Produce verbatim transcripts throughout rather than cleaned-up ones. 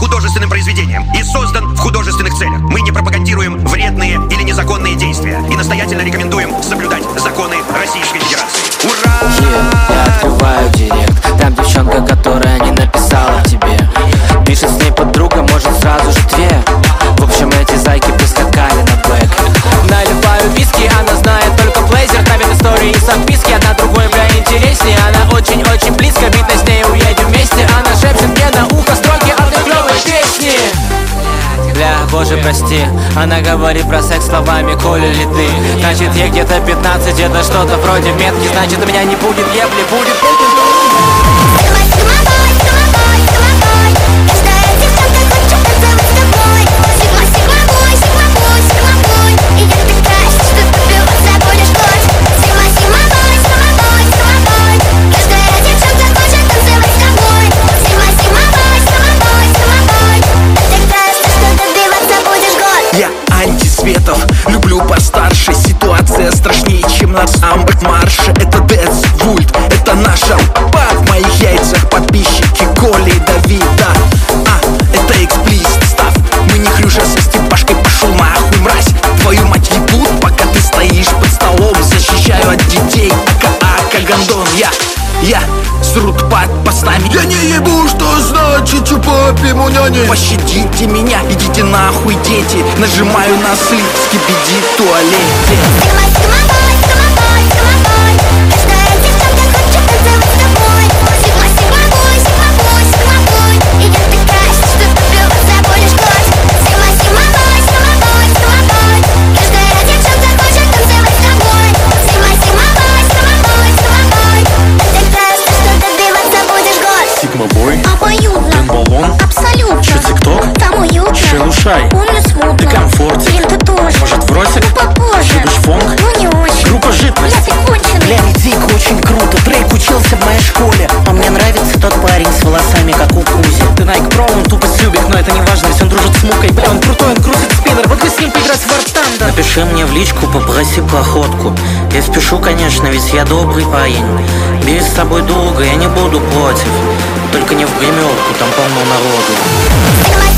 художественным произведением и создан в художественных целях. Мы не пропагандируем вредные или незаконные действия и настоятельно рекомендуем соблюдать законы Российской Федерации. Ура! Yeah, я открываю директ, там девчонка, которая не написала тебе. Пишет с ней подруга, может сразу же две. В общем, эти зайки прискакали на бэк. Наливаю виски, она знает только блейзер. Ставит истории и записки, одна другой, бля, интереснее. Она очень-очень близко, видно, с ней уедем вместе. Она шепчет мне на ухо строки одной клёвой песни. Бля, боже, прости. Она говорит про секс словами «Коля ли ты?». Значит, ей где-то пятнадцать, это что-то вроде метки. Значит, у меня не будет ебли, будет Я антисветов, люблю постарше. Ситуация страшнее, чем на самбат марше. Это Дэц Вульт, это наша па. В моих яйцах подписчики Коли и Давида. А, это эксплист став. Мы не хрюша со Степашкой, пошел нахуй, мразь. Твою мать ебут, пока ты стоишь под столом. Защищаю от детей, ака-ака гандон. Я, я срут под постами. Я не ебу, что значит чупапи муняни. Пощадите меня, идите нахуй, дети. Нажимаю на слив, скибиди в туалете. Сигма-бой, обоюдно, баллон, абсолютно. чё тикток, там уютно, шелушай, помню смутно, ты комфортик, блин, ты тоже, может в ротик, ну попозже, любишь фонг, ну не очень, группа жидкость. бля, ты конченый. Бля, дико очень круто, Дрейк учился в моей школе. А мне нравится тот парень с волосами, как у Кузи. Ты Nike Pro, он тупо сюбик, но это не важно, ведь он дружит с Мукой. Бля, он крутой, он крутит спиннер, вот бы с ним поиграть в War Thunder. Напиши мне в личку, попроси проходку. Я спешу, конечно, ведь я добрый парень. Бери с собой друга, я не буду против. Только не в гримерку, там полно народу.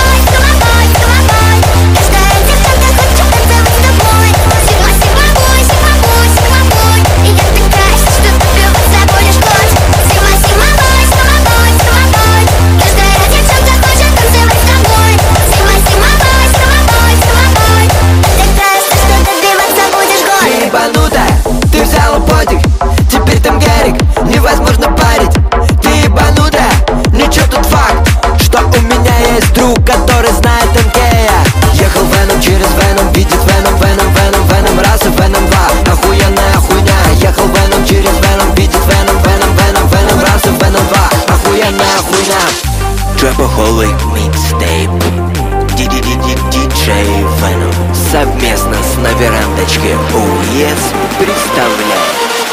Ты ебанутая, ты взяла подик, теперь там Гарик, невозможно парить. Ты ебанутая, ничего тут факт, что у меня есть друг, который знает МК. Ехал Веном через Веном, видит Веном, Веном, Веном, Веном раз и Веном два. Охуенная хуйня. Ехал Веном через Веном, видит Веном, Веном, Веном, Веном раз и Веном два. Охуенная хуйня. Trapaholic Mixtape, диджей Venom. Совместно с на верандочке оу ес представляет.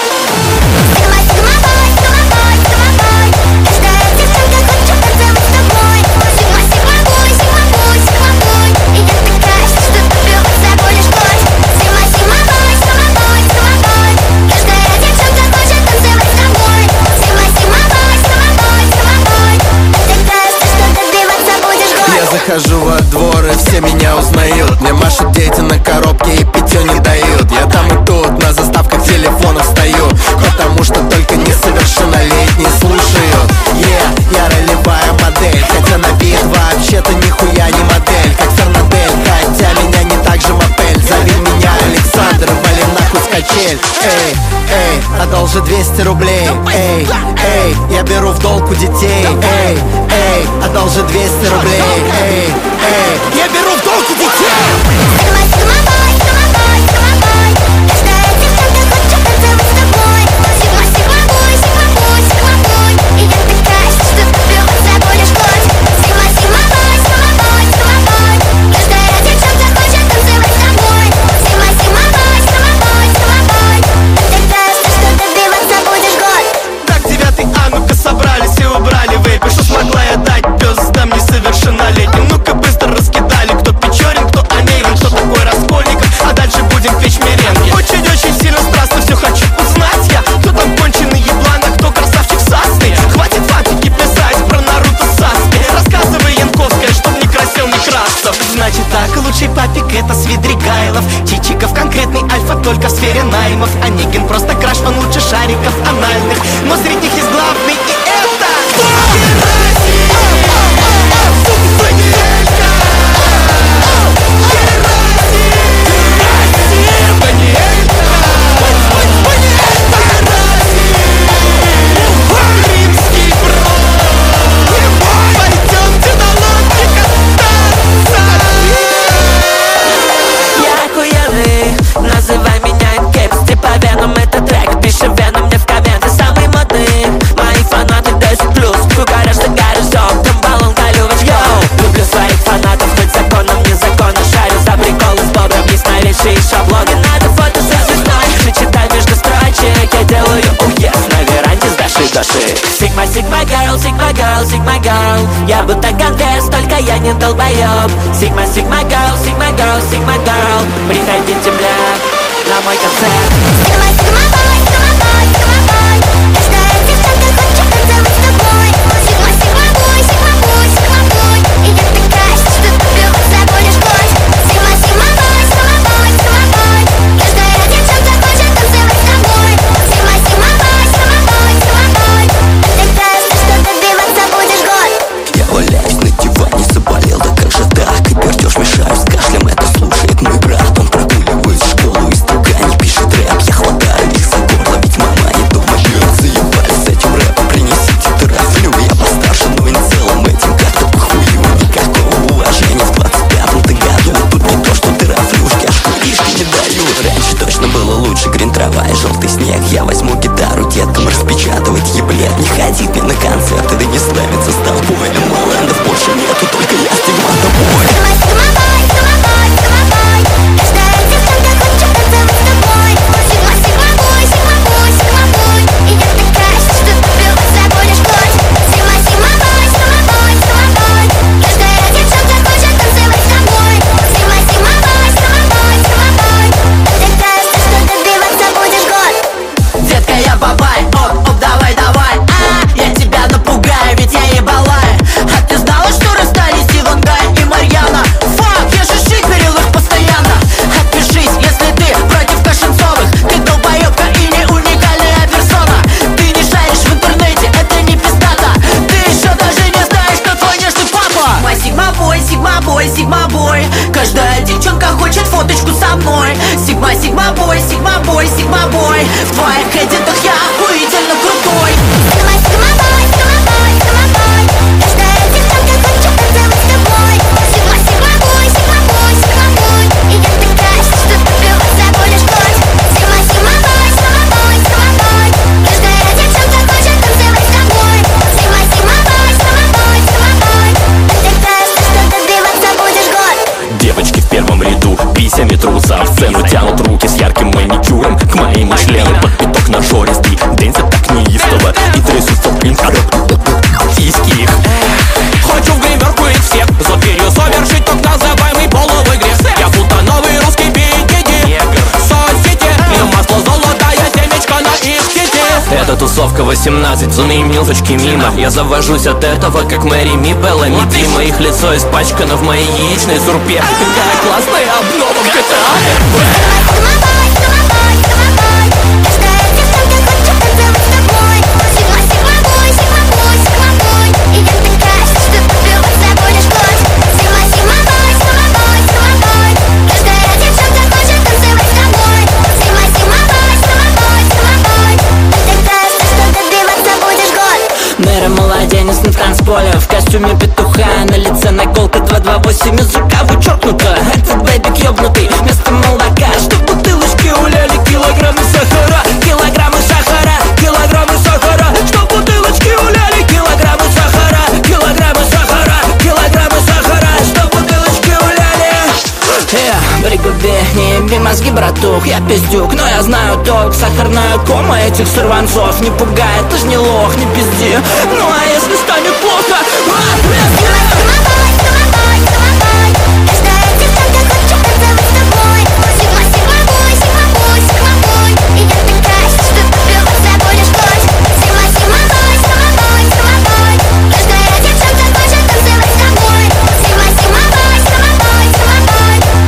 Захожу во двор и все меня узнают. Мне машут дети на коробке и питьё не дают. Я там и тут на заставках телефонов стою, потому что только несовершеннолетние слушают. Yeah, я ролевая модель, хотя на вид вообще-то нихуя не модель. Как Фернадель, хотя меня не так же мопель. Зови меня Александр, вали нахуй с качель. Эй, эй, одолжи двести рублей. Эй, эй, я беру в долг у детей. Эй, эй, одолжи двести рублей. Эй, эй, я беру в долг у детей. Так, девятый, а ну-ка собрались и убрали вейпы. Что смогла я дать пёздам несовершеннолетним? Ну-ка быстрее. Младший папик это Свидригайлов, Чичиков конкретный альфа только в сфере наймов. Онегин просто краш, он лучше шариков анальных. Но среди них есть главный, и это называй меня инкепс, типа Веном, это трек. Пиши Веном мне в комменты, самый модный. Мои фанаты десять плюс, гараж за гаражом, там баллон колювач, йоу. Люблю своих фанатов, хоть законом, незаконно. Шарю за приколы с бобром, есть новейшие шаблоны. Надо фото со звездой, прочитай между строчек. Я делаю уезд на веранде с Даши Даши. Сигма, Сигма Girl, Сигма Girl, Сигма Girl. Я будто Гандес, только я не долбоёб. Сигма, Сигма Girl, Сигма Girl, Сигма Girl. Приходите, бля, на мой концерт. Сигма, Сигма Boy, Сигма Boy, Сигма Boy. Каждая девчонка хочет танцевать с тобой. Сигма, Сигма Boy, Сигма Boy, Сигма Boy. И я такая, что ты пил, забудешь год. Сигма, Сигма Boy, Сигма Boy, Сигма Boy. Каждая девчонка хочет танцевать с тобой. Сигма, Сигма Boy, Сигма Boy, Сигма Boy. Ты такая, что добиваться будешь год. Я валяюсь на диване, заболел, да как же так? И пердеж мешаю с кашлем, это слушает мой брат. Он прогуливает школу и стукани пишет рэп. Я хватаю их за горло, ведь мама не дома. Жрет, заебали с этим рэпом, принесите трафлю. Я постарше, но и в целом этим как-то похую. Никакого уважения в двадцать пятом ты году. А тут не то, что трафлюшки, аж куришки не дают. Раньше точно было лучше, грин трава и желтый снег. Я возьму гитару деткам распечатывать еблет. Не ходить мне на концерты, да не славиться с толпой. Малендов больше нету, только я Стигма тобой. Сигма, Сигма Boy, Сигма Boy, Сигма Boy. Каждая девчонка хочет танцевать с тобой. Сигма, Сигма Boy, Сигма Boy, Сигма Boy. И я такая, что ты пил, забудешь год. Сигма, Сигма Boy, Сигма Boy, Сигма Boy. Каждая девчонка хочет танцевать с тобой. Сигма, Сигма Boy, Сигма Boy, Сигма Boy. Ты такая, что добиваться будешь год. детка, я бабай, оп, оп, давай, давай. А, я тебя напугаю, ведь я ебалай. А ты знала, что расстались Ивангай и Марьяна? Фак, я же шиперил их постоянно. Отпишись, если ты против Кашинцовых. Ты долбоёбка и не уникальная персона. Ты не шаришь в интернете, это не пиздата. Ты еще даже не знаешь, кто твой нежный папа. Сигма, Сигма Бой, Сигма Бой, Сигма Бой. Каждая девчонка хочет фоточку со мной. Сигма, Сигма Бой, Сигма Бой, Сигма Бой. В твоих эдитах я охуительно крутой. Сигма, Сигма Boy, Сигма Boy, Сигма Boy. Каждая девчонка хочет танцевать с тобой. Сигма, Сигма Boy, Сигма Boy, Сигма Boy. И я такая, что ты пил, забудешь год. Сигма, Сигма Boy, Сигма Boy, Сигма Boy. Каждая девчонка хочет танцевать с тобой. Сигма, Сигма Boy, Сигма Boy, Сигма Boy. Ты такая, что добиваться будешь год. Девочки в первом ряду писями трутся в сцену, тянут руки с ярким маникюром к моему члену. Под пяток нажористый, дэнсят так неистово и трясутся в блин сиськи их. Хочу в гримерку их всех, за дверью совершить так называемый половой грех. Я будто новый русский бикини, соцсети, и масло золотая семечка на их сети. Это тусовка восемнадцать, зоны милочки мимо. Я завожусь от этого, как Мэри Ми, Беллами Дима. Их лицо испачкано в моей яичной сурпе. Какая классная обнова в джи ти эй. Сигма Boy, Сигма Boy, Сигма Boy. Каждая девчонка хочет танцевать с тобой. Сигма, Сигма Boy, Сигма Boy, Сигма Boy. И я такая, что ты пил, забудешь год. Сигма, Сигма Boy, Сигма Boy, Сигма Boy. Каждая девчонка хочет танцевать с тобой. Сигма, Сигма Boy, Сигма Boy, Сигма Boy. Ты такая, что добиваться будешь год. Мэра младенец на танцполе, в костюме петуха, на лице наколка два два восемь, из рука вычеркнута. Этот бэбик ёбнутый, вместо молока, что в бутылочке уляли килограммы сахара. Килограммы сахара, килограммы сахара, что в бутылочке уляли килограммы сахара. Килограммы сахара, килограммы сахара, что в бутылочке уляли. Э, пригуби, не еби мозги, братух, я пиздюк, но я знаю толк. Сахарная кома этих сорванцов не пугает, ты ж не лох, не пизди. Ну а если станет плохо, Сигма, Сигма Boy, Сигма Boy, Сигма Boy. Каждая девчонка хочет танцевать с тобой. Сигма, Сигма Boy, Сигма Boy, Сигма Boy. И я такая, что ты пил, забудешь год. Сигма, Сигма Boy, Сигма Boy, Сигма Boy. Каждая девчонка хочет танцевать с тобой. Сигма, Сигма Boy, Сигма Boy, Сигма Boy.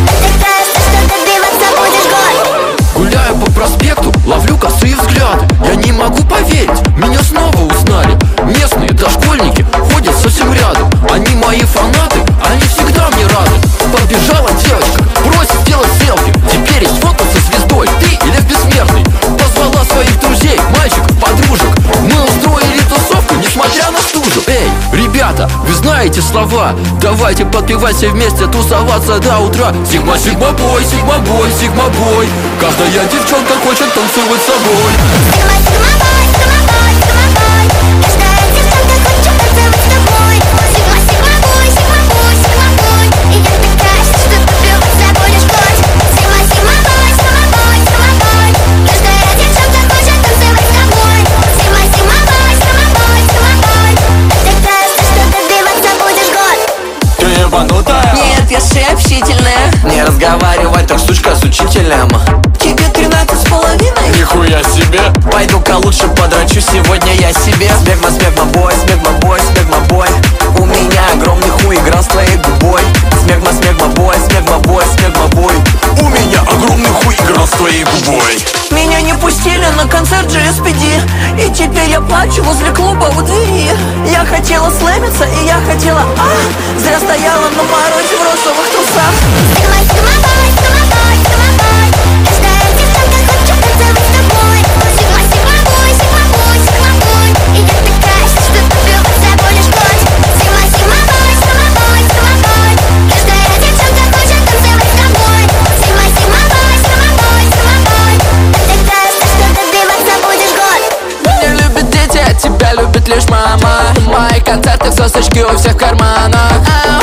знаете слова. Давайте подпевать все вместе, тусоваться до утра. Сигма, сигма бой, сигма бой, сигма бой. Каждая девчонка хочет танцевать с собой. Сигма, сигма бой, сигма бой, сигма бой. Каждая девчонка хочет танцевать с тобой. Сигма, сигма бой, сигма бой, сигма бой. И я такая, что попивать забудешь год. Сигма, сигма бой, сигма бой, сигма бой. Каждая девчонка хочет танцевать с тобой. Сигма, сигма бой, сигма бой, сигма бой. Такая, что попивать забудешь год. Ты ебанутая? Нет, я же общительная. Не разговаривай так, сучка, с учителем. Тебе тринадцать с половиной? Нихуя себе. Пойду-ка лучше подрачу сегодня я себе. Смегма, смегма бой, смегма бой, смегма бой. У меня огромный хуй играл с твоей губой. Смегма, смегма бой, смегма бой, смегма бой. У меня огромный хуй играл с твоей губой. Меня не пустили на концерт джи эс пи ди. И теперь я плачу возле клуба у двери. Я хотела слэмиться и я хотела, а зря стояла на морозе в розовых трусах. Сигма, сигма бой, сигма бой, сигма бой. Каждая девчонка хочет танцевать с тобой. Сигма, сигма бой, сигма бой, сигма бой. И я такая, что попивать забудешь год. Сигма, сигма бой, сигма бой, сигма бой. Каждая девчонка хочет танцевать с тобой. Сигма, сигма бой, сигма бой, сигма бой. Такая, что попивать забудешь год. Меня любят дети, а тебя любит лишь мама. Мои концерты, сосочки у всех в карманах.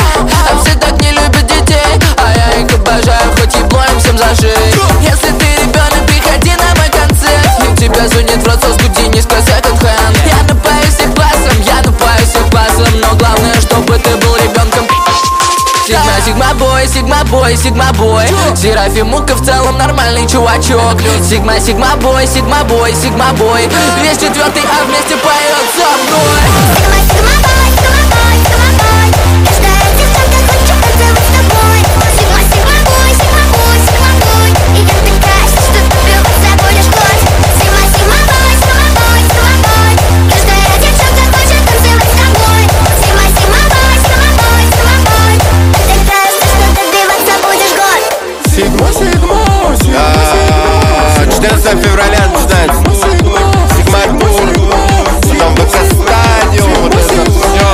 А все так не любят детей, а я их обожаю, хоть ебло им всем зажить. Если ты ребенок, приходи на мой концерт. И тебя звонит в рот, соскуди, низко секонд-хенд. Я напою всех классом, я напою всех классом. Но главное, чтобы ты был ребенком. Сигма, сигма бой, сигма бой, сигма бой. Серафимука в целом нормальный чувачок. Сигма, сигма бой, сигма бой, сигма бой. Весь четвертый, а вместе поет со мной. Сигма, сигма бой, сигма бой, сигма бой. Каждая девчонка хочет танцевать с тобой. Сигма, сигма бой, сигма бой, сигма бой. И я такая, что попивать забудешь год. Сигма, сигма бой, сигма бой, сигма бой. Каждая девчонка хочет танцевать с тобой. Сигма, сигма бой, сигма бой, сигма бой. Такая, что попивать забудешь год. Сигма, сигма, четырнадцатого февраля начинается Сигма тур, потом ВК стадион, вот это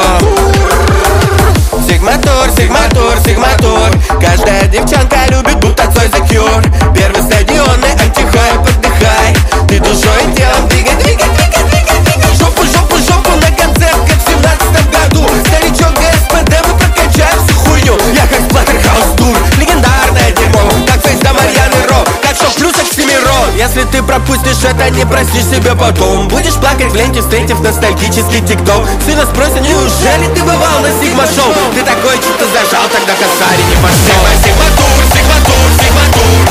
все. Сигма тур, Сигма тур, Сигма тур. Каждая девчонка любит будто Цой The Cure. Первый стадионный антихайп, отдыхай. Ты душой и телом двигай, двигай, двигай, двигай, двигай. Жопу, жопу, жопу на концерт, как в семнадцатом году. Старичок ГСПД, мы прокачаем всю хуйню. Я как Splatterhouse тур, легендарное дерьмо. Как фейс до Марьяны Ро, как шок плюс Оксимирон. Если ты пропустишь это, не простишь себе потом. Будешь плакать в ленте, встретив ностальгический тикток. Сына спросят, неужели ты бывал на Сигма шоу? Ты такой что-то зажал, тогда косарь не пошел. Сигма, Сигма тур, Сигма тур, Сигма тур.